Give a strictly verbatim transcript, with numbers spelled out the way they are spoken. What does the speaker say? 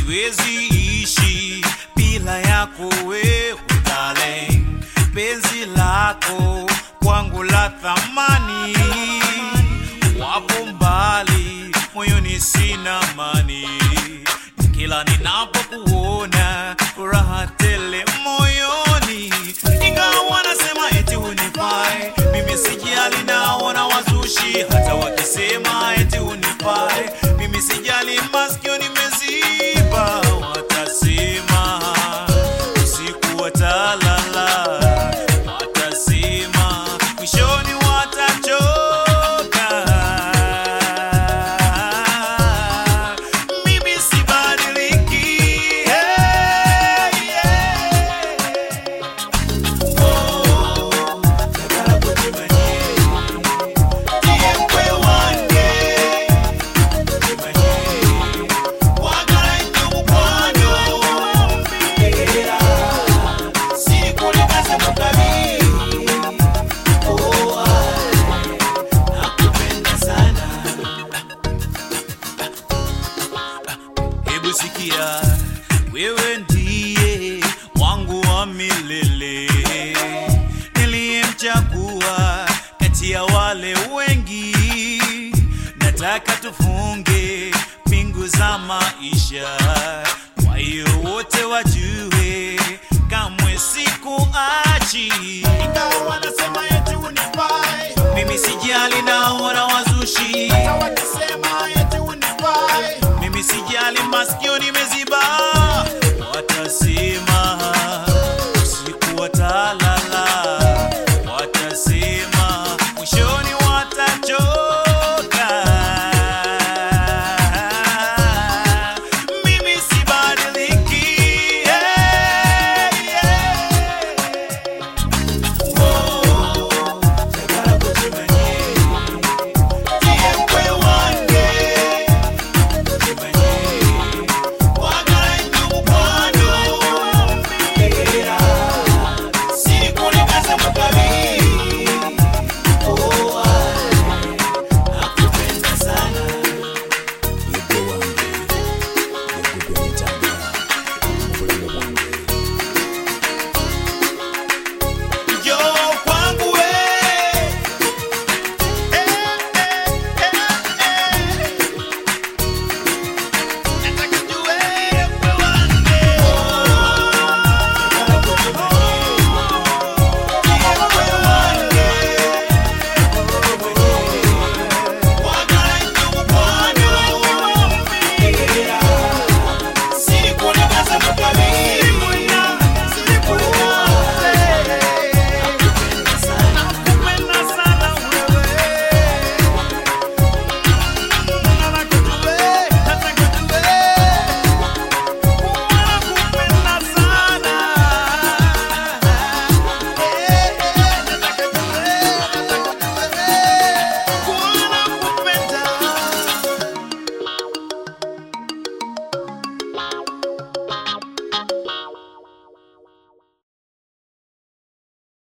siwezi ishi bila yako wewe darling. Penzi lako kwangu la thamani, wapo mbali moyoni sina amani. Kila ninapokuona furaha tele moyoni. Ingawa wanasema eti unifai, mimi sijali, naona wazushi hata wakisema eti unifai. Mimi sijali, masikio nimeziba, watasema usiku watalala, watasema mwishoni watachoka. Mimi sibadiliki, hey, yeah. Oh, nataka kutimanie tiempo wange kutimanie wagara ikumkwano mbira siku likaze mukabi. Oh, nakupenda sana. Hebu sikia, wewe ndiye wangu wa milele, niliyemchagua kati ya wale wengi. Nataka tufunge pingu za maisha, kwa hiyo wote wajue kamwe sikuachi. Ingawa wanasema eti unifai, mimi sijali, naona wazushi hata wakisema eti unifai. Mimi sijali, masikio nime